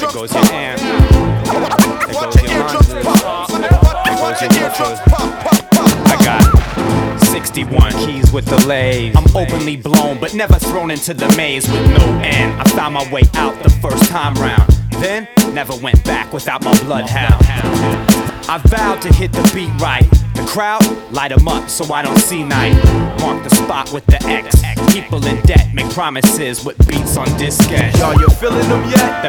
There goes your amp. There goes your Hondas. There goes your woofers. I got 61 keys with delays. I'm openly blown, but never thrown into the maze with no end. I found my way out the first time round. Then, never went back without my bloodhound. I vowed to hit the beat right. The crowd, light 'em up so I don't see night. Mark the spot with the X. People in debt make promises with beats on diskette. Y'all, you feeling them yet?